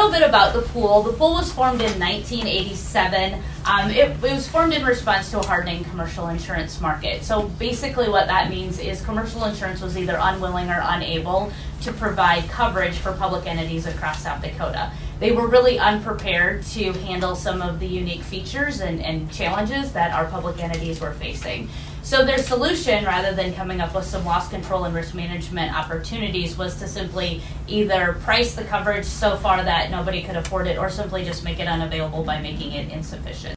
little bit about the pool. The pool was formed in 1987. It was formed in response to a hardening commercial insurance market. So basically what that means is commercial insurance was either unwilling or unable to provide coverage for public entities across South Dakota. They were really unprepared to handle some of the unique features and challenges that our public entities were facing. So their solution, rather than coming up with some loss control and risk management opportunities, was to simply either price the coverage so far that nobody could afford it or simply just make it unavailable by making it insufficient.